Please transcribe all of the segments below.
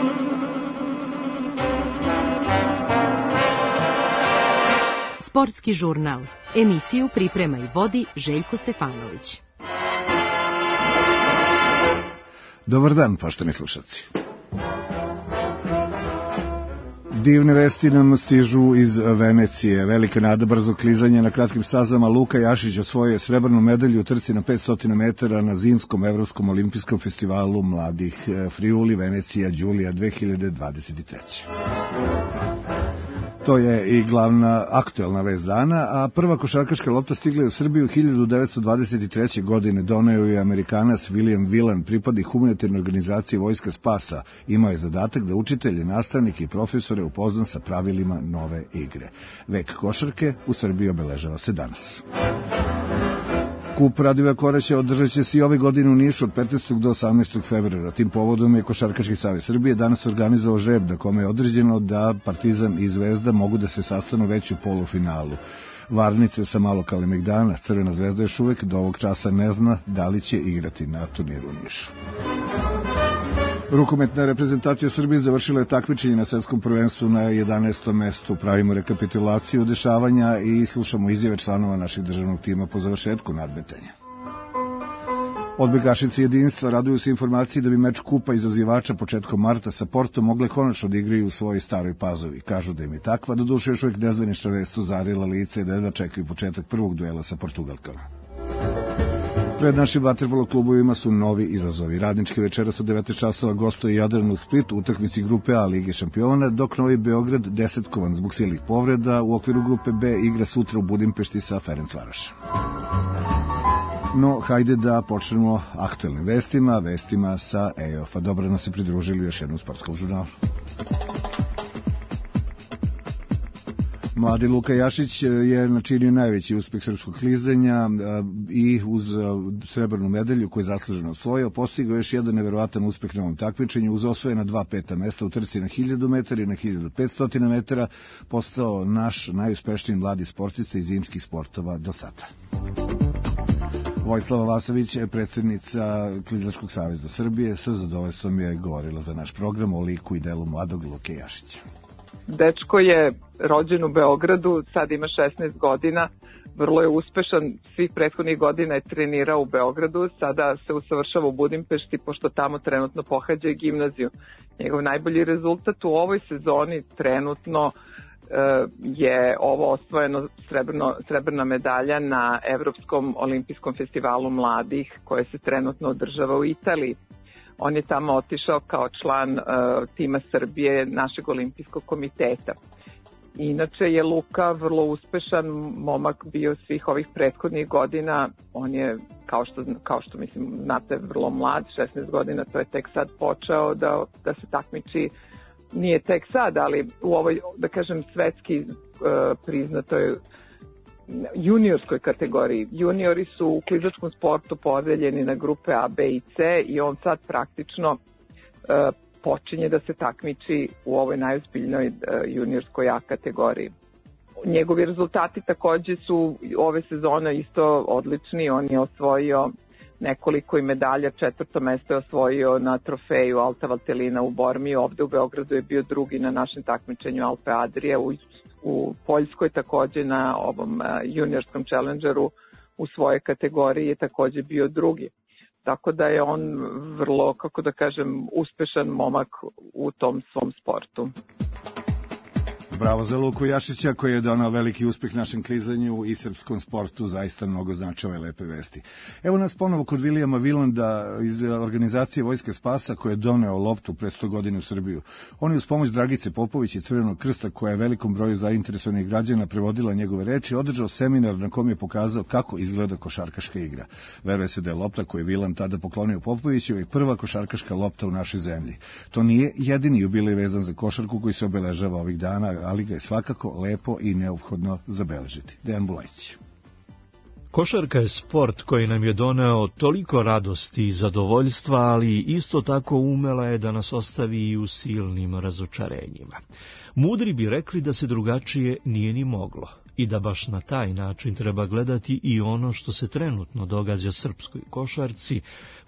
Sportski žurnal. Emisiju priprema i vodi Željko Stefanović. Dobar dan, poštovani slušalci. Divne vesti nam stižu iz Venecije. Velika nada brzog klizanja na kratkim stazama. Luka Jašić osvojio srebrnu medalju u trci na 500 metara na zimskom Evropskom olimpijskom festivalu mladih Friuli Venecija Đulija 2023. To je i glavna aktuelna vest dana, a prva košarkaška lopta stigla je u Srbiju 1923. godine. Doneo je Amerikanac William Whelan, pripadnik humanitarne organizacije Vojska spasa. Imao je zadatak da učitelje, nastavnike i profesore upozna sa pravilima nove igre. Vek košarke u Srbiji obeležava se danas. Kup Radivoja Koraća održat će se i ove godine u Nišu od 15. do 18. februara. Tim povodom je Košarkaški savez Srbije danas organizovao žreb na kome je određeno da Partizan i Zvezda mogu da se sastanu već u polufinalu. Varnice sa malo Kalemegdana, Crvena zvezda još uvek do ovog časa ne zna da li će igrati na turniru u Nišu. Rukometna reprezentacija Srbije završila je takmičenje na svetskom prvenstvu na 11. mestu. Pravimo rekapitulaciju dešavanja i slušamo izjave članova našeg državnog tima po završetku nadmetanja. Odbojkašice jedinstva raduju se informaciji da bi meč kupa izazivača početkom marta sa Portom mogle konačno da igraju u svojoj Staroj Pazovi. Kažu da im je takva, doduše još uvijek nezvanična vest uzarila lice i da čekaju početak prvog duela sa Portugalkama. Pred našim vaterpolo klubovima su novi izazovi. Radnički večeras od 19 časova gostuje Jadran u Split u utakmici grupe A Lige šampiona, dok Novi Beograd desetkovan zbog silnih povreda u okviru grupe B igra sutra u Budimpešti sa Ferencvarošem. No, hajde da počnemo aktuelnim vestima sa EOF-a. Dobro nam se pridružili još jednom sportskom žurnalu. Mladi Luka Jašić je načinio najveći uspeh srpskog klizanja i uz srebrnu medalju koju je zasluženo osvojio, postigao još jedan neverovatan uspeh na ovom takmičenju. Uz osvojena 2 peta mesta u trci na 1000 metara i na 1500 metara, postao naš najuspešniji mladi sportista iz zimskih sportova do sada. Vojislava Vasović, predsjednica Klizačkog saveza Srbije, sa zadovoljstvom je govorila za naš program o liku i delu mladog Luke Jašića. Dečko je rođen u Beogradu, sad ima 16 godina, vrlo je uspešan, svih prethodnih godina je trenirao u Beogradu, sada se usavršava u Budimpešti, pošto tamo trenutno pohađa i gimnaziju. Njegov najbolji rezultat u ovoj sezoni trenutno je ovo osvojeno srebrna medalja na Evropskom olimpijskom festivalu mladih koje se trenutno održava u Italiji. On je tamo otišao kao član tima Srbije, našeg olimpijskog komiteta. Inače je Luka vrlo uspešan momak bio svih ovih prethodnih godina. On je, kao što mislim, znate, vrlo mlad, 16 godina, to je tek sad počeo da se takmiči. Nije tek sad, ali u ovoj, da kažem, svetski priznatoj juniorskoj kategoriji. Juniori su u klizačkom sportu podeljeni na grupe A, B i C i on sad praktično počinje da se takmiči u ovoj najozbiljnoj juniorskoj A kategoriji. Njegovi rezultati takođe su ove sezone isto odlični. On je osvojio nekoliko i medalja, 4. mesto je osvojio na trofeju Alta Valtelina u Bormiju, ovde u Beogradu je bio drugi na našem takmičenju Alpe Adria, u Poljskoj takođe na ovom juniorskom challengeru u svojoj kategoriji je takođe bio drugi. Tako da je on vrlo, kako da kažem, uspešan momak u tom svom sportu. Bravo za Luku Jašića koji je donao veliki uspeh našem klizanju i srpskom sportu, zaista mnogo znači ove lepe vesti. Evo nas ponovo kod Williama Whelanda iz organizacije Vojske spasa koji je doneo loptu pre 100 godina u Srbiju. On je uz pomoć Dragice Popović i Crvenog krsta, koja je velikom broju zainteresovanih građana prevodila njegove reči, održao seminar na kom je pokazao kako izgleda košarkaška igra. Veruje se da je lopta koju je Wheland tada poklonio Popoviću i prva košarkaška lopta u našoj zemlji. To nije jedini jubilej vezan za košarku koji se obeležava ovih dana, ali ga je svakako lepo i neophodno zabeležiti. Dejan Bulajić. Košarka je sport koji nam je doneo toliko radosti i zadovoljstva, ali isto tako umela je da nas ostavi i u silnim razočarenjima. Mudri bi rekli da se drugačije nije ni moglo i da baš na taj način treba gledati i ono što se trenutno događa srpskoj košarci,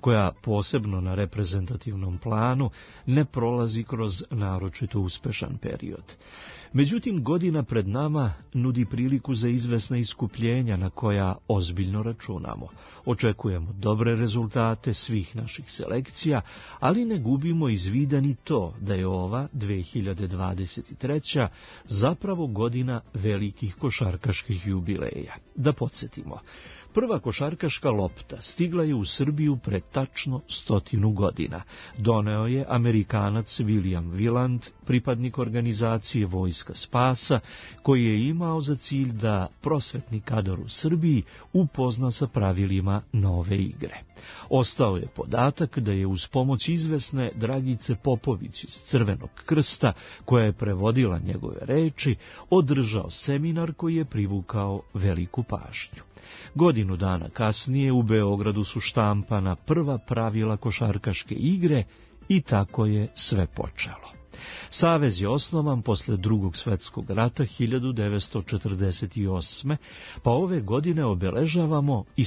koja posebno na reprezentativnom planu ne prolazi kroz naročito uspešan period. Međutim, godina pred nama nudi priliku za izvesna iskupljenja na koja ozbiljno računamo. Očekujemo dobre rezultate svih naših selekcija, ali ne gubimo iz vida ni to da je ova 2023. zapravo godina velikih košarkaških jubileja. Da podsjetimo, prva košarkaška lopta stigla je u Srbiju pre tačno 100 godina. Doneo je Amerikanac William Willand, pripadnik organizacije Vojska spasa, koji je imao za cilj da prosvetni kadar u Srbiji upozna sa pravilima nove igre. Ostao je podatak da je uz pomoć izvesne Dragice Popović iz Crvenog krsta, koja je prevodila njegove reči, održao seminar koji je privukao veliku pažnju. Godinu dana kasnije u Beogradu su štampana prva pravila košarkaške igre i tako je sve počelo. Savez je osnovan posle Drugog svetskog rata 1948. pa ove godine obeležavamo i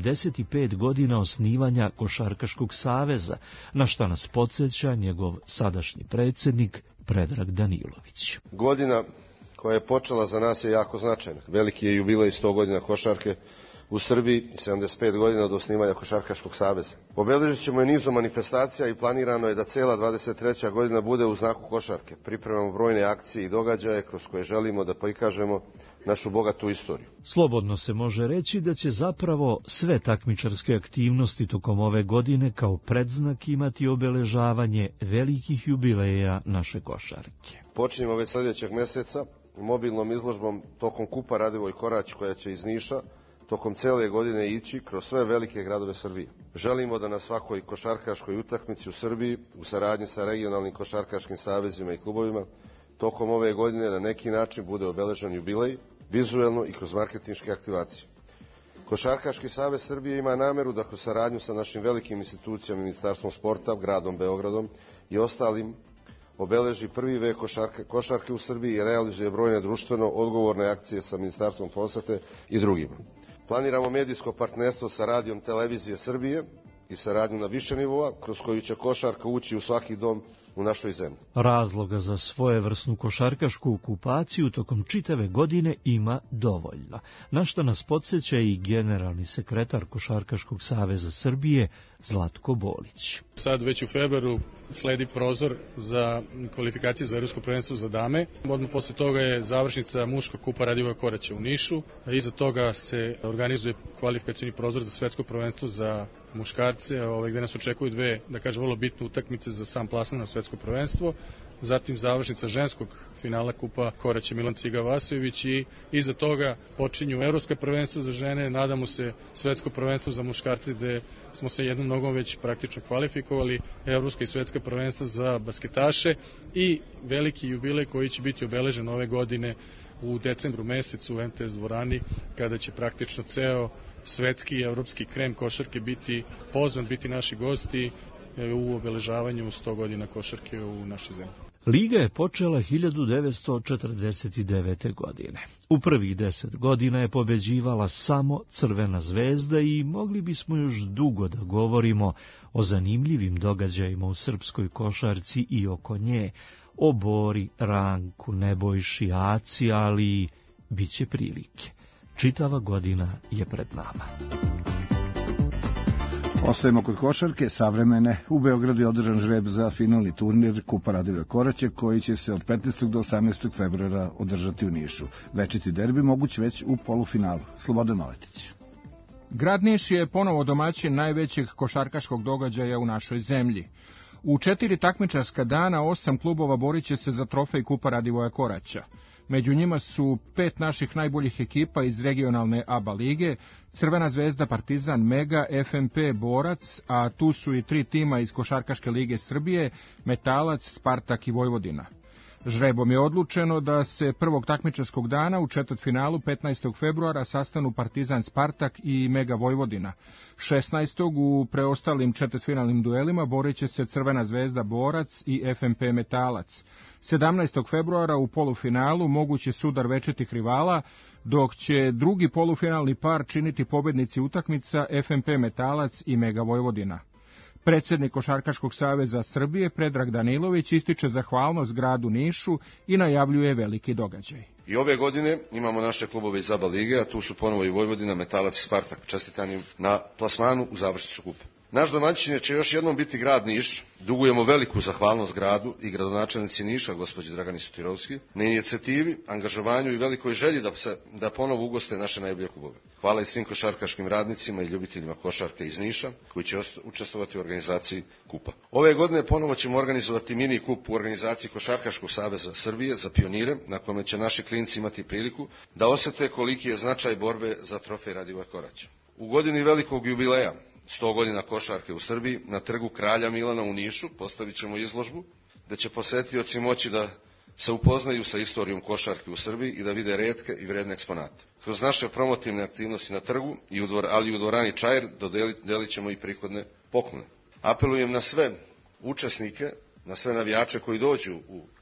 75 godina osnivanja Košarkaškog saveza, na šta nas podsjeća njegov sadašnji predsjednik Predrag Danilović. Godina koja je počela za nas je jako značajna. Veliki je jubilej 100 godina košarke u Srbiji i 75 godina od osnivanja Košarkaškog saveza. Obeležit ćemo i nizu manifestacija i planirano je da cela 23. godina bude u znaku košarke. Pripremamo brojne akcije i događaje kroz koje želimo da prikažemo našu bogatu istoriju. Slobodno se može reći da će zapravo sve takmičarske aktivnosti tokom ove godine kao predznak imati obeležavanje velikih jubileja naše košarke. Počinjemo već sljedećeg meseca mobilnom izložbom tokom Kupa Radivoj Korać, koja će iz Niša tokom cele godine ići kroz sve velike gradove Srbije. Želimo da na svakoj košarkaškoj utakmici u Srbiji, u saradnji sa regionalnim košarkaškim savezima i klubovima, tokom ove godine na neki način bude obeležen jubilej, vizuelno i kroz marketinške aktivacije. Košarkaški savez Srbije ima nameru da kroz saradnju sa našim velikim institucijama, Ministarstvom sporta, gradom Beogradom i ostalim, obeleži prvi vek košarke u Srbiji i realizuje brojne društveno odgovorne akcije sa Ministarstvom prosvete i drugima. Planiramo medijsko partnerstvo sa Radijom Televizije Srbije i saradnju na više nivoa, kroz koju će košarka ući u svaki dom u našoj zemlji. Razloga za svojevrsnu košarkašku okupaciju tokom čitave godine ima dovoljno, na što nas podsjeća i generalni sekretar Košarkaškog saveza Srbije Zlatko Bolić. Sad već u februaru sledi prozor za kvalifikacije za Evropsko prvenstvo za dame. Odmah posle toga je završnica muška Kupa Radivoja Koraća u Nišu. Iza toga se organizuje kvalifikacioni prozor za Svetsko prvenstvo za muškarce, gde nas očekuju dve, da kažem, vrlo bitne utakmice za sam plasman na Svetsko prvenstvo. Zatim završnica ženskog finala Kupa Koraća Milan Ciga Vasojević i iza toga počinju Evropska prvenstva za žene, nadamo se Svetsko prvenstvo za muškarce, gde smo se jednom nogom već praktično kvalifikovali, Evropska i Svetska prvenstva za basketaše i veliki jubilej koji će biti obeležen ove godine u decembru mesecu u MTS dvorani, kada će praktično ceo svetski i evropski krem košarke biti pozvan, biti naši gosti u obeležavanju 100 godina košarke u našoj zemlji. Liga je počela 1949. godine. U prvih 10 godina je pobeđivala samo Crvena zvezda i mogli bismo još dugo da govorimo o zanimljivim događajima u srpskoj košarci i oko nje, o Bori, Ranku, Nebojši, Aci, ali bit će prilike. Čitava godina je pred nama. Ostajemo kod košarke, savremene. U Beogradu je održan žreb za finalni turnir Kupa Radivoja Koraća, koji će se od 15. do 18. februara održati u Nišu. Večiti derbi moguć već u polufinalu. Slobodan Maletić. Grad Niš je ponovo domaćin najvećeg košarkaškog događaja u našoj zemlji. U 4 takmičarska dana 8 klubova borit će se za trofej Kupa Radivoja Koraća. Među njima su 5 naših najboljih ekipa iz regionalne ABA lige, Crvena zvezda, Partizan, Mega, FNP, Borac, a tu su i 3 tima iz Košarkaške lige Srbije, Metalac, Spartak i Vojvodina. Žrebom je odlučeno da se prvog takmičarskog dana u četvrtfinalu 15. februara sastanu Partizan, Spartak i Mega Vojvodina. 16. u preostalim četvrtfinalnim duelima borit će se Crvena zvezda, Borac i FNP Metalac. 17. februara u polufinalu mogući sudar večitih rivala, dok će drugi polufinalni par činiti pobednici utakmica FNP Metalac i Mega Vojvodina. Predsjednik Košarkaškog saveza Srbije Predrag Danilović ističe zahvalnost gradu Nišu i najavljuje veliki događaj. I ove godine imamo naše klubove iz ABA lige, a tu su ponovo i Vojvodina, Metalac i Spartak. Čestitam im na plasmanu u završnicu kupa. Naš domaćin će još jednom biti grad Niš. Dugujemo veliku zahvalnost gradu i gradonačelnici Niša, gospođi Dragani Sotirovski, na inicijativi, angažovanju i velikoj želji da ponovo ugoste naše najbolje klubove. Hvala i svim košarkaškim radnicima i ljubiteljima košarke iz Niša koji će učestvovati u organizaciji kupa. Ove godine ponovo ćemo organizovati mini kup u organizaciji Košarkaškog saveza Srbije za pionire, na kome će naši klinci imati priliku da osete koliki je značaj borbe za trofej Radivoja Koraća. U godini velikog jubileja 100 godina košarke u Srbiji, na trgu Kralja Milana u Nišu postavit ćemo izložbu gde će posetioci moći da se upoznaju sa istorijom košarke u Srbiji i da vide retke i vredne eksponate. Kroz naše promotivne aktivnosti na trgu, ali i u dvorani Čair, dodelit ćemo i prihodne poklone. Apelujem na sve učesnike, na sve navijače koji dođu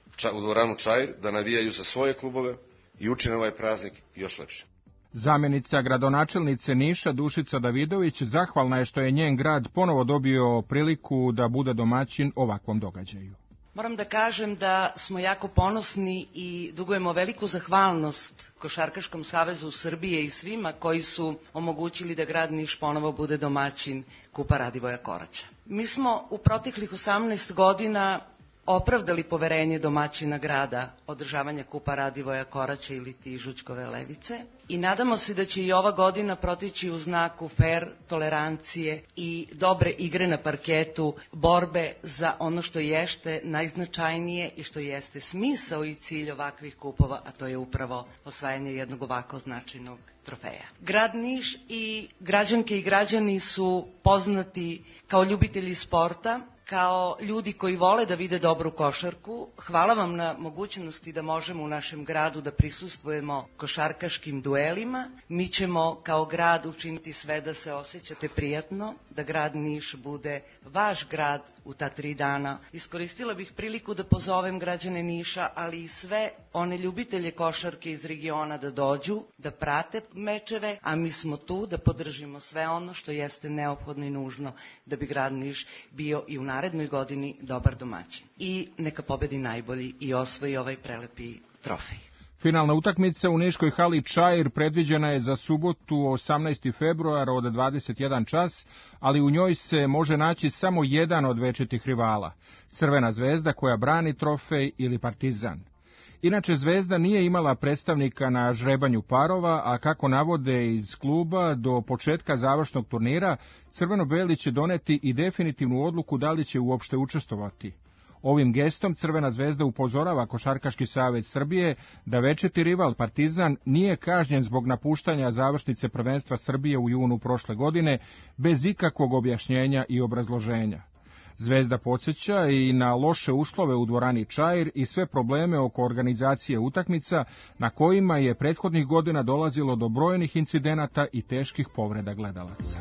u dvoranu Čair da navijaju za svoje klubove i učine ovaj praznik još lepše. Zamjenica gradonačelnice Niša Dušica Davidović zahvalna je što je njen grad ponovo dobio priliku da bude domaćin ovakvom događaju. Moram da kažem da smo jako ponosni i dugujemo veliku zahvalnost Košarkaškom savezu Srbije i svima koji su omogućili da grad Niš ponovo bude domaćin Kupa Radivoja Koraća. Mi smo u proteklih 18 godina opravdali poverenje domaćina grada održavanja Kupa Radivoja Koraća ili ti Žućkove Levice i nadamo se da će i ova godina proteći u znaku fer, tolerancije i dobre igre na parketu, borbe za ono što jeste najznačajnije i što jeste smisao i cilj ovakvih kupova, a to je upravo osvajanje jednog ovako značajnog trofeja. Grad Niš i građanke i građani su poznati kao ljubitelji sporta, kao ljudi koji vole da vide dobru košarku. Hvala vam na mogućnosti da možemo u našem gradu da prisustvujemo košarkaškim duelima. Mi ćemo kao grad učiniti sve da se osjećate prijatno, da grad Niš bude vaš grad u ta 3 dana. Iskoristila bih priliku da pozovem građane Niša, ali i sve one ljubitelje košarke iz regiona da dođu, da prate mečeve, a mi smo tu da podržimo sve ono što jeste neophodno i nužno da bi grad Niš bio i u narednoj godini dobar domaćin. I neka pobedi najbolji i osvoji ovaj prelepi trofej. Finalna utakmica u niškoj hali Čair predviđena je za subotu 18. februara od 21 čas, ali u njoj se može naći samo jedan od večitih rivala, Crvena zvezda koja brani trofej ili Partizan. Inače, Zvezda nije imala predstavnika na žrebanju parova, a kako navode iz kluba, do početka završnog turnira Crveno-beli će doneti i definitivnu odluku da li će uopšte učestvovati. Ovim gestom Crvena zvezda upozorava Košarkaški savez Srbije da večiti rival Partizan nije kažnjen zbog napuštanja završnice prvenstva Srbije u junu prošle godine bez ikakvog objašnjenja i obrazloženja. Zvezda podsjeća i na loše uslove u dvorani Čair i sve probleme oko organizacije utakmica na kojima je prethodnih godina dolazilo do brojnih incidenata i teških povreda gledalaca.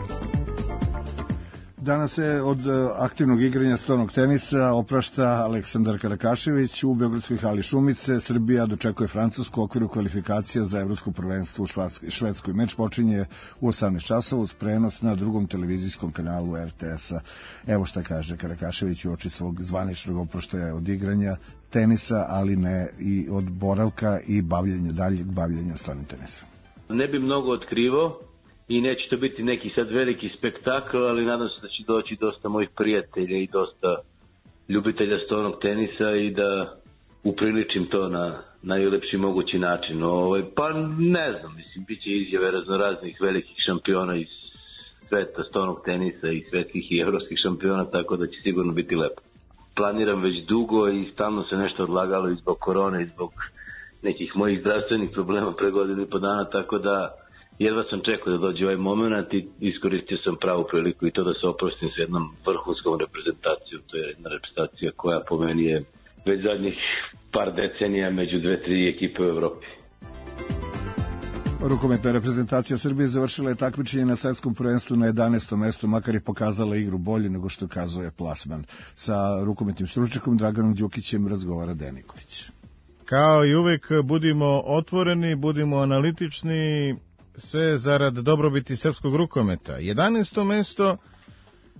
Danas se od aktivnog igranja stonog tenisa oprašta Aleksandar Karakašević u Beogradskoj hali Šumice. Srbija dočekuje Francusku u okviru kvalifikacija za evropsko prvenstvo u Švedskoj. Meč počinje u 18 časova uz prenos na drugom televizijskom kanalu RTS-a. Evo šta kaže Karakašević u oči svog zvaničnog oproštaja od igranja tenisa, ali ne i od boravka i daljeg bavljenja stonim tenisom. Ne bi mnogo otkrivao i neće to biti neki sad veliki spektakl, ali nadam se da će doći dosta mojih prijatelja i dosta ljubitelja stonog tenisa i da upriličim to na najlepši mogući način. Pa ne znam, mislim, bit će izjave raznoraznih velikih šampiona iz sveta stonog tenisa i svetskih i evropskih šampiona, tako da će sigurno biti lepo. Planiram već dugo i stalno se nešto odlagalo i zbog korone i zbog nekih mojih zdravstvenih problema pre godinu i po dana, tako da jedva sam čekao da dođe ovaj moment i iskoristio sam pravu priliku i to da se oprostim s jednom vrhunskom reprezentacijom. To je jedna reprezentacija koja po meni je već zadnjih par decenija među 2-3 ekipe u Evropi. Rukometna reprezentacija Srbije završila je takmičenje na svetskom prvenstvu na 11. mestu, makar je pokazala igru bolje nego što kazuje plasman. Sa rukometnim stručnjakom Draganom Đukićem razgovara Dejan Nikolić. Kao i uvek, budimo otvoreni, budimo analitični, sve zarad dobrobiti srpskog rukometa. 11. mesto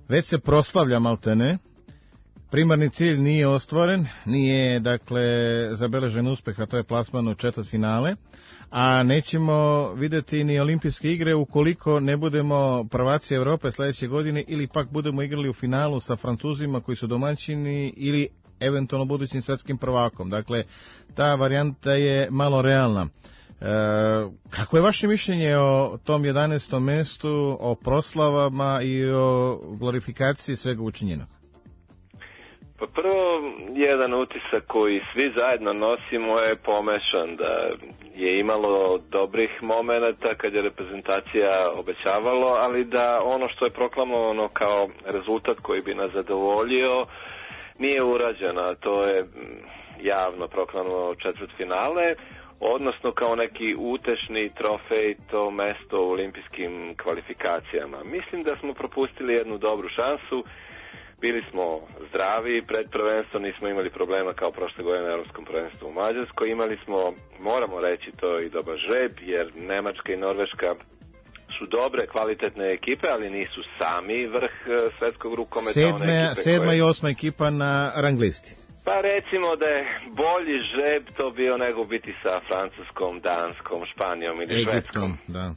već se proslavlja maltene. Primarni cilj nije ostvaren, nije dakle zabeležen uspeh, a to je plasman u četvrtfinale, a nećemo videti ni olimpijske igre ukoliko ne budemo prvaci Evrope sledeće godine ili pak budemo igrali u finalu sa Francuzima koji su domaćini ili eventualno budućim svetskim prvakom. Dakle, ta varijanta je malo realna. Kako je vaše mišljenje o tom 11. mestu, o proslavama i o glorifikaciji svega učinjenog? Pa prvo, jedan utisak koji svi zajedno nosimo je pomešan, da je imalo dobrih momenata kad je reprezentacija obećavalo, ali da ono što je proklamovano kao rezultat koji bi nas zadovoljio nije urađeno, a to je javno proklamovano četvrtfinale, odnosno kao neki utešni trofej to mesto u olimpijskim kvalifikacijama. Mislim da smo propustili jednu dobru šansu. Bili smo zdravi pred prvenstvo, nismo imali problema kao prošle godine na Europskom prvenstvu u Mađarskoj. Imali smo, moramo reći, to i dobar žreb, jer Nemačka i Norveška su dobre, kvalitetne ekipe, ali nisu sami vrh svetskog rukometa. Sedma i osma ekipa na rang listi. Pa recimo da je bolji žreb to bio nego biti sa Francuskom, Danskom, Španijom ili Švedskom. Da.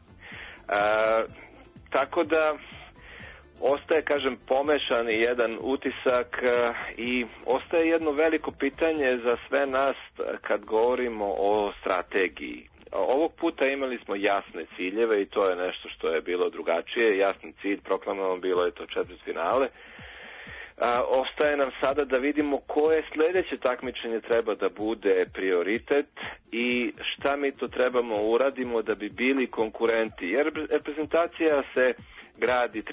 Tako da ostaje, kažem, pomešan jedan utisak i ostaje jedno veliko pitanje za sve nas kad govorimo o strategiji. Ovog puta imali smo jasne ciljeve i to je nešto što je bilo drugačije. Jasni cilj proklamovan bilo je to četvrtfinale. Ostaje nam sada da vidimo koje sledeće takmičenje treba da bude prioritet i šta mi to trebamo uradimo da bi bili konkurenti. Jer reprezentacija se gradi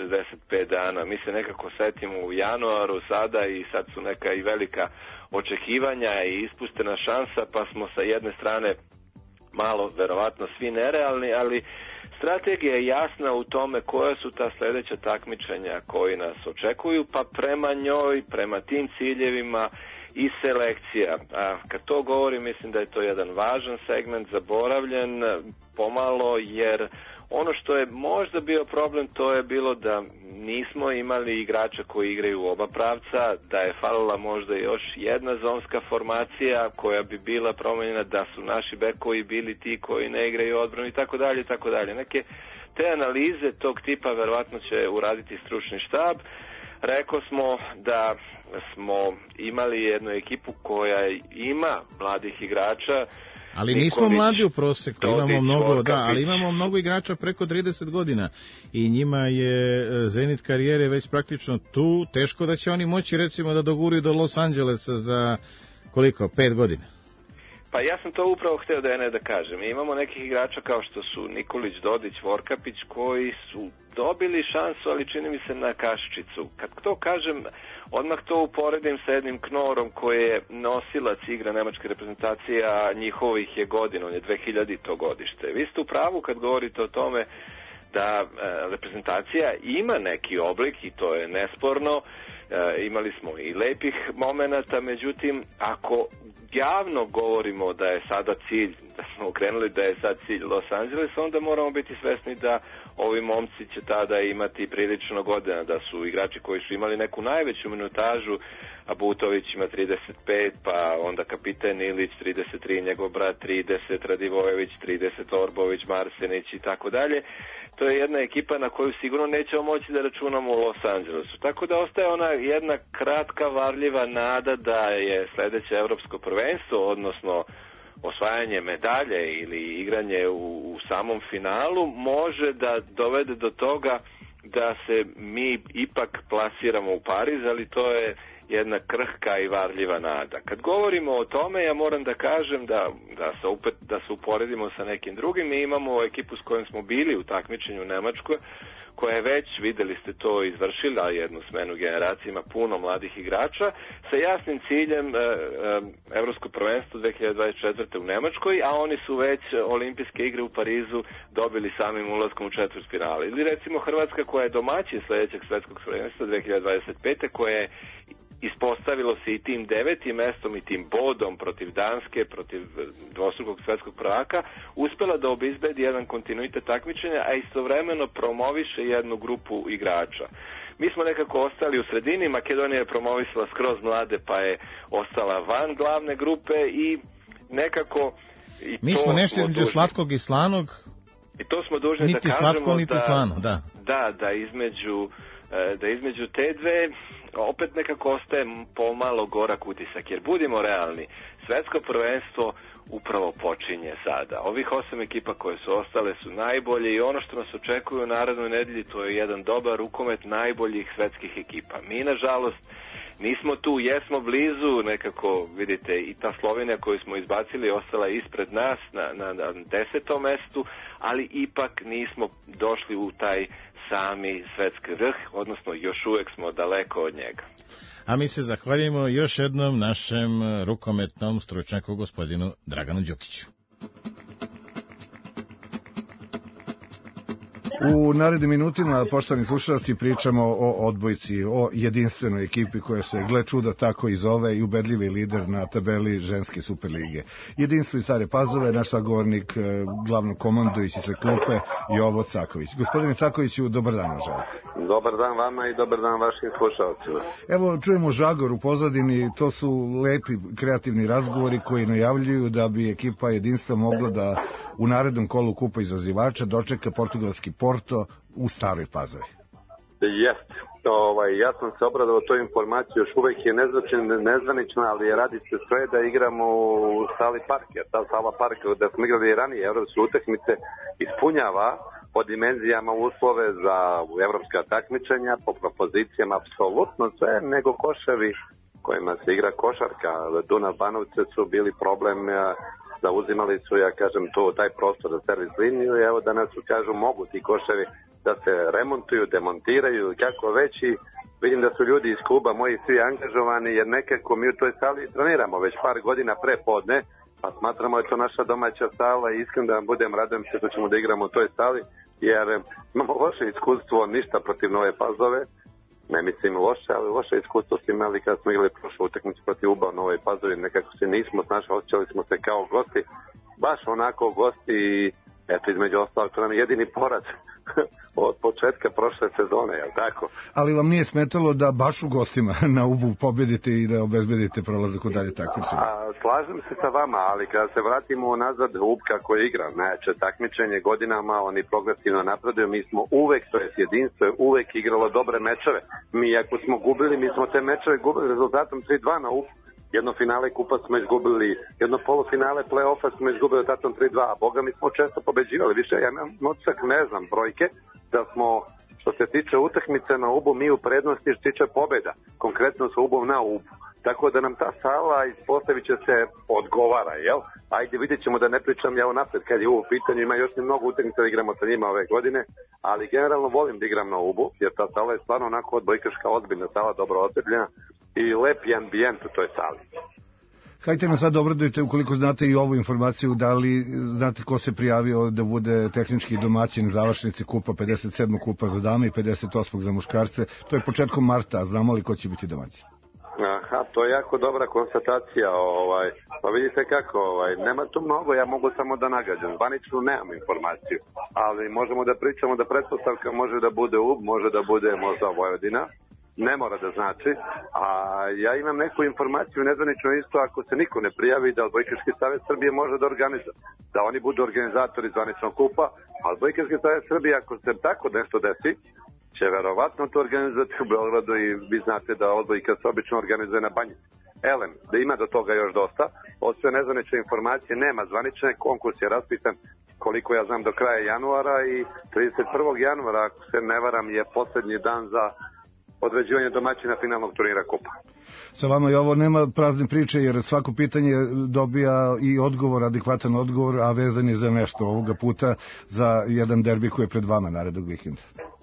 365 dana. Mi se nekako setimo u januaru sada i sad su neka i velika očekivanja i ispuštena šansa, pa smo sa jedne strane malo, verovatno, svi nerealni, ali strategija je jasna u tome koja su ta sledeća takmičenja koji nas očekuju, pa prema njoj, prema tim ciljevima i selekcija. A kad to govorim, mislim da je to jedan važan segment, zaboravljen pomalo, jer ono što je možda bio problem, to je bilo da nismo imali igrača koji igraju u oba pravca, da je falila možda još jedna zonska formacija koja bi bila promenjena, da su naši bekovi bili ti koji ne igraju odbranu i tako dalje, tako dalje. Neke te analize tog tipa verovatno će uraditi stručni štab. Rekao smo da smo imali jednu ekipu koja ima mladih igrača. Ali nismo mladi u proseku, ali imamo mnogo igrača preko 30 godina i njima je zenit karijere već praktično tu. Teško da će oni moći recimo da doguraju do Los Angelesa za koliko, 5 godina. Pa ja sam to upravo hteo da kažem. Imamo nekih igrača kao što su Nikolić, Dodić, Vorkapić koji su dobili šansu, ali čini mi se na kašičicu. Kad to kažem, odmah to uporedim sa jednim Knorom koji je nosilac igra nemačke reprezentacije, a njihovih je godina, on je 2000. godište. Vi ste u pravu kad govorite o tome da reprezentacija ima neki oblik i to je nesporno. Imali smo i lepih momenata, međutim, ako javno govorimo da je sada cilj, da smo okrenuli da je sad cilj Los Angeles, onda moramo biti svesni da ovi momci će tada imati prilično godina, da su igrači koji su imali neku najveću minutažu, a Butović ima 35, pa onda kapiten Ilić 33, njegov brat 30, Radivojević 30, Orbović, Marsenić i tako dalje. To je jedna ekipa na koju sigurno nećemo moći da računamo u Los Angelesu. Tako da ostaje ona jedna kratka, varljiva nada da je sledeće evropsko prvenstvo, odnosno osvajanje medalje ili igranje u samom finalu, može da dovede do toga da se mi ipak plasiramo u Pariz, ali to je jedna krhka i varljiva nada. Kad govorimo o tome, ja moram da kažem da se uporedimo sa nekim drugim. Mi imamo ekipu s kojom smo bili u takmičenju u Nemačkoj, koja je već, videli ste to, izvršila jednu smenu generacije, ima puno mladih igrača, sa jasnim ciljem Evropsko prvenstvo 2024. u Nemačkoj, a oni su već olimpijske igre u Parizu dobili samim ulaskom u četvrtfinale. Ili recimo Hrvatska koja je domaćin sledećeg svetskog prvenstva 2025. koja je ispostavilo se i tim 9. mestom i tim bodom protiv Danske, protiv dvostrukog svetskog prvaka, uspela da obezbedi jedan kontinuitet takmičenja, a istovremeno promoviše jednu grupu igrača. Mi smo nekako ostali u sredini, Makedonija je promovisala skroz mlade pa je ostala van glavne grupe i nekako... Mi smo nešto između slatkog i slanog. I to smo dužni da kažemo slatko, niti slano, da. Da između te dve opet nekako ostaje pomalo gorak utisak, jer budimo realni, svetsko prvenstvo upravo počinje sada. Ovih 8 ekipa koje su ostale su najbolje i ono što nas očekuje u narednoj nedelji, to je jedan dobar rukomet najboljih svetskih ekipa. Mi, nažalost, nismo tu, jesmo blizu, nekako, vidite, i ta Slovenija koju smo izbacili ostala ispred nas na 10. mestu, ali ipak nismo došli u taj sami svetski vrh, odnosno još uvek smo daleko od njega. A mi se zahvaljujemo još jednom našem rukometnom stručnjaku, gospodinu Draganu Đukiću. U narednim minutima, poštovani slušalci, pričamo o odbojci, o jedinstvenoj ekipi koja se, gle čuda, tako i zove i ubedljivi lider na tabeli ženske Superlige. Jedinstvo iz Stare Pazove, naš sagovornik, glavno komandujući se klupe, Jovo Caković. Gospodine Cakoviću, dobar dan, žal. Dobar dan vama i dobar dan vašim slušalcima. Evo, čujemo žagor u pozadini, to su lepi kreativni razgovori koji najavljuju da bi ekipa jedinstva mogla da u narednom kolu kupa izazivača dočeka portugalski Porto u Staroj Pazovi. Jeste. Ja sam se obradao toj informaciji, još uvek je nezvanična, ali radi se sve da igramo u sali Parke. Ta sala Parke, da smo igrali ranije evropske utakmice, ispunjava po dimenzijama uslove za evropska takmičenja, po propozicijama apsolutno sve, nego koševi kojima se igra košarka. Dunav Banovce su bili problem, zauzimali su, ja kažem, taj prostor za servis liniju i evo danas su, kažu, mogu ti koševi da se remontuju, demontiraju, kako već, i vidim da su ljudi iz kluba moji svi angažovani, jer nekako mi u toj sali treniramo već par godina pre podne, pa smatramo da je to naša domaća sala i iskreno da vam budem, radujem se što ćemo da igramo u toj sali, jer imamo loše iskustvo, ništa protiv Nove Pazove, ne mislim loše, ali loše iskustvo smo imali kada smo igrali prošlu utakmicu protiv UBA u Novoj Pazovi, nekako se nismo snašli, osjećali smo se kao gosti, baš onako gosti i eto, između ostalog, to nam je jedini poraz od početka prošle sezone, jel tako? Ali vam nije smetalo da baš u gostima na Ubu pobedite i da obezbedite prolazak u dalje takmičenje? Slažem se sa vama, ali kada se vratimo nazad, Ub kako igra, znači takmičenje godinama, oni progresivno napreduju, mi smo uvek, to je jedinstvo, uvek igralo dobre mečeve. Mi ako smo gubili, mi smo te mečeve gubili rezultatom 3-2 na Ubu. Jedno finale kupa smo izgubili, jedno polufinale play-offa smo izgubili tatom 3-2, a boga mi smo često pobeđivali. Više, ja ne znam brojke, da smo, što se tiče utakmice na Ubu, mi u prednosti što se tiče pobeda, konkretno sa Ubom na Ubu. Tako da nam ta sala ispostavit će se odgovara, jel? Ajde, vidjet ćemo, da ne pričam ja unapred kad je ovo u pitanju, ima još mnogo utakmica da igramo sa njima ove godine, ali generalno volim da igram na Ubu, jer ta sala je stvarno onako odbojkaška ozbiljna sala, dobro osvetljena i lepi ambijent u toj sali. Hajte nas sad obradujte, ukoliko znate i ovu informaciju, da li znate ko se prijavio da bude tehnički domaćin završnice kupa, 57. kupa za dame i 58. za muškarce. To je početkom marta, znamo li ko će biti domaćin? Aha, to je jako dobra konstatacija, pa vidite kako, nema tu mnogo, ja mogu samo da nagađam, zvanično nemam informaciju, ali možemo da pričamo da pretpostavka može da bude UB, može da bude možda Vojvodina, ne mora da znači, a ja imam neku informaciju nezvanično isto, ako se niko ne prijavi, da Odbojkaški savez Srbije može da organizuje, da oni budu organizatori zvaničnog kupa, a Odbojkaški savez Srbije, ako se tako nešto desi, će verovatno to organizovati u Beogradu i vi znate da odbojka se obično organizuje na Banjici. Elem, da ima do toga još dosta, od sve nezvanične informacije nema zvanične, konkurs je raspisan koliko ja znam do kraja januara i 31. januara, ako se ne varam, je poslednji dan za određivanje domaćina finalnog turnira kupa. Sa vama i ovo nema prazne priče, jer svako pitanje dobija i odgovor, adekvatan odgovor, a vezan je za nešto ovoga puta, za jedan derbi koji je pred vama narednog vikenda.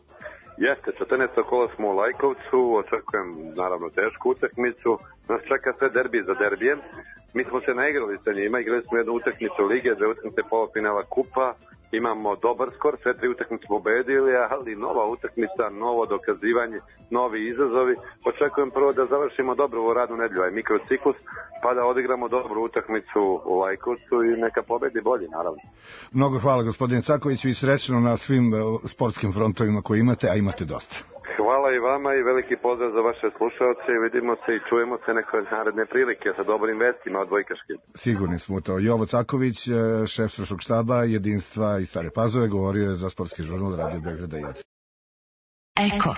Jeste, 14. kola smo u Lajkovcu, očekujem naravno tešku utakmicu, nas čeka sve derbi za derbijem. Mi smo se naigrali sa njima, igrali smo jednu utakmicu lige, 2 utakmice polufinala kupa, imamo dobar skor, sve 3 utakmice pobedili, ali nova utakmica, novo dokazivanje, novi izazovi. Očekujem prvo da završimo dobro u radnu nedelju, mikrociklus, pa da odigramo dobru utakmicu u Lajkovcu i neka pobedi bolji, naravno. Mnogo hvala, gospodine Cakoviću, i srećno na svim sportskim frontovima koje imate, a imate dosta. Hvala i vama i veliki pozdrav za vaše slušalce. Vidimo se i čujemo se neke naredne prilike sa dobrim vestima od Vojkaške. Sigurni smo to. Jovo Caković, šef stručnog štaba jedinstva iz Stare Pazove, govorio je za sportski žurnal Radio Beograda 1. Eko.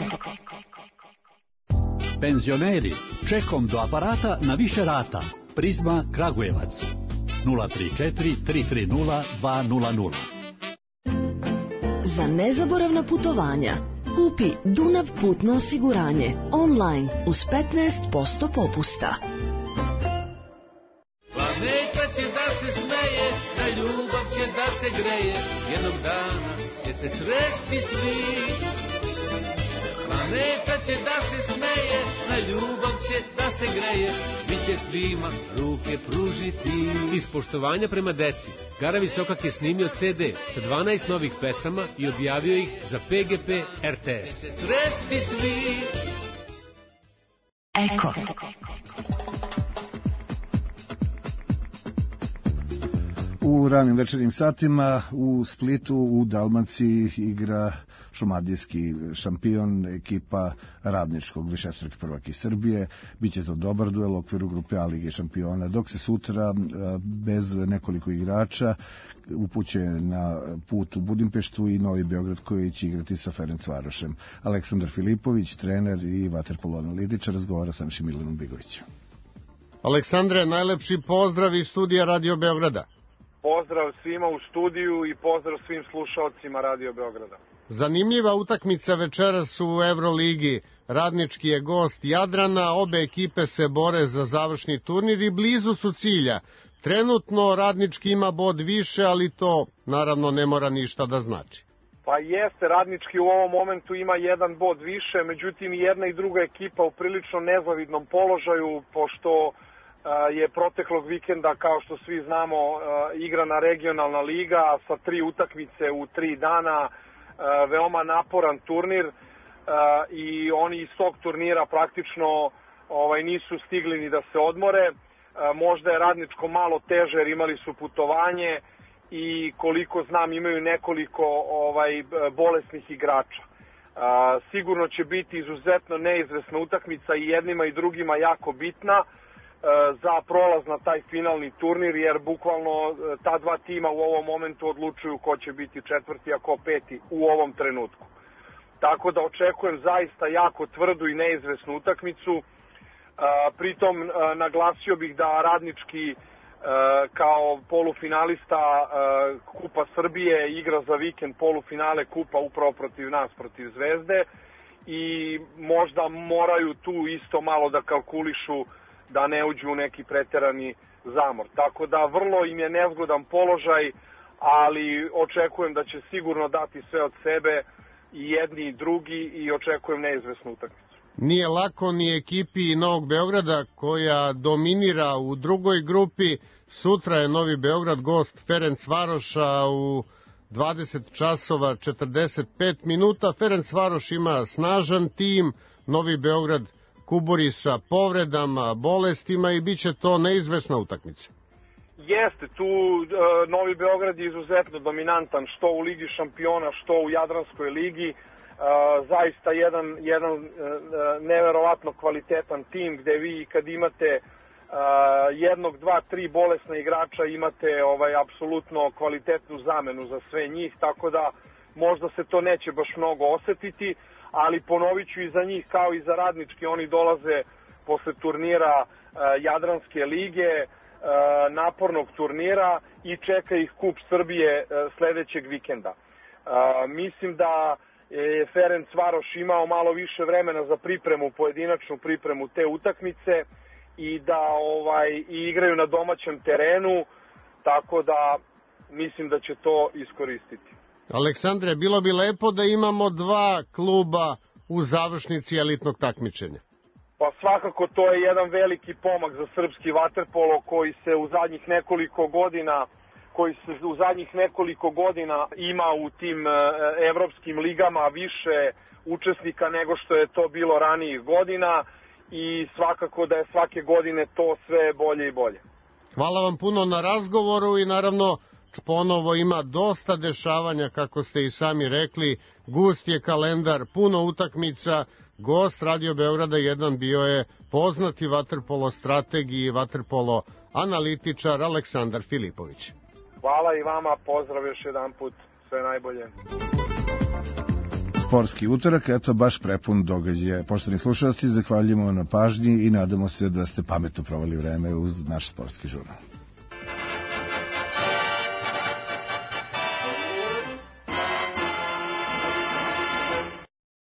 Penzioneri, čekom do aparata na više rata. Prizma Kragujevac. 034 330 200. Za nezaboravna putovanja kupi Dunav putno osiguranje online uz 15% popusta. Planeta će da se smeje, na ljubav će da se greje, jednog dana će se sresti svi. Planeta će da se smeje, na ljubav će da se greje, svi će svima ruke pružiti. Iz poštovanja prema deci, Garavi Sokak je snimio CD sa 12 novih pesama i objavio ih za PGP RTS. Sresti svi. Eko. U ranim večernjim satima u Splitu u Dalmaciji igra šumadijski šampion, ekipa Radničkog, višestruki prvak iz Srbije. Biće to dobar duel u okviru grupe A Lige šampiona, dok se sutra bez nekoliko igrača upućuje na put u Budimpeštu i Novi Beograd koji će igrati sa Ferencvarošem. Aleksandar Filipović, trener i vaterpolo analitičar, razgovara sa našim Milanom Bigovićem. Aleksandre, najlepši pozdrav iz studija Radio Beograda. Pozdrav svima u studiju i pozdrav svim slušalcima Radio Beograda. Zanimljiva utakmica večeras u Evroligi. Radnički je gost Jadrana, obe ekipe se bore za završni turnir i blizu su cilja. Trenutno Radnički ima bod više, ali to naravno ne mora ništa da znači. Pa jeste, Radnički u ovom momentu ima jedan bod više, međutim i jedna i druga ekipa u prilično nezavidnom položaju, pošto je proteklog vikenda, kao što svi znamo, igrana regionalna liga sa 3 utakmice u 3 dana, veoma naporan turnir i oni iz tog turnira praktično nisu stigli ni da se odmore. Možda je Radničko malo teže jer imali su putovanje i koliko znam imaju nekoliko bolesnih igrača. Sigurno će biti izuzetno neizvesna utakmica i jednima i drugima jako bitna za prolaz na taj finalni turnir, jer bukvalno ta dva tima u ovom momentu odlučuju ko će biti četvrti, a ko peti u ovom trenutku. Tako da očekujem zaista jako tvrdu i neizvesnu utakmicu. Pritom naglasio bih da Radnički kao polufinalista Kupa Srbije igra za vikend polufinale Kupa upravo protiv nas, protiv Zvezde, i možda moraju tu isto malo da kalkulišu da ne uđu u neki preterani zamor. Tako da vrlo im je nezgodan položaj, ali očekujem da će sigurno dati sve od sebe i jedni i drugi i očekujem neizvesnu utakmicu. Nije lako ni ekipi Novog Beograda koja dominira u drugoj grupi. Sutra je Novi Beograd gost Ferencvaroša u 20 časova 45 minuta. Ferencvaroš ima snažan tim, Novi Beograd kuburi sa povredama, bolestima i bit će to neizvesna utakmica. Jeste, tu Novi Beograd je izuzetno dominantan, što u Ligi šampiona, što u Jadranskoj ligi. Zaista jedan neverovatno kvalitetan tim gde vi kad imate jednog, dva, tri bolesna igrača imate apsolutno kvalitetnu zamenu za sve njih, tako da možda se to neće baš mnogo osetiti, ali ponovit ću i za njih kao i za Radnički, oni dolaze posle turnira Jadranske lige, napornog turnira i čeka ih Kup Srbije sledećeg vikenda. Mislim da je Ferencvaroš imao malo više vremena za pripremu, pojedinačnu pripremu te utakmice i da igraju na domaćem terenu, tako da mislim da će to iskoristiti. Aleksandre, bilo bi lepo da imamo dva kluba u završnici elitnog takmičenja. Pa svakako to je jedan veliki pomak za srpski vaterpolo koji se u zadnjih nekoliko godina ima u tim evropskim ligama više učesnika nego što je to bilo ranijih godina i svakako da je svake godine to sve bolje i bolje. Hvala vam puno na razgovoru i naravno ponovo ima dosta dešavanja, kako ste i sami rekli, gust je kalendar, puno utakmica. Gost Radio Beograda 1 bio je poznati vaterpolo strateg i vaterpolo analitičar Aleksandar Filipović. Hvala i vama, pozdrav još jedan put, sve najbolje. Sportski utorak, eto baš prepun događaja. Poštovani slušalci, zahvaljujemo na pažnji i nadamo se da ste pametno proveli vreme uz naš sportski žurnal.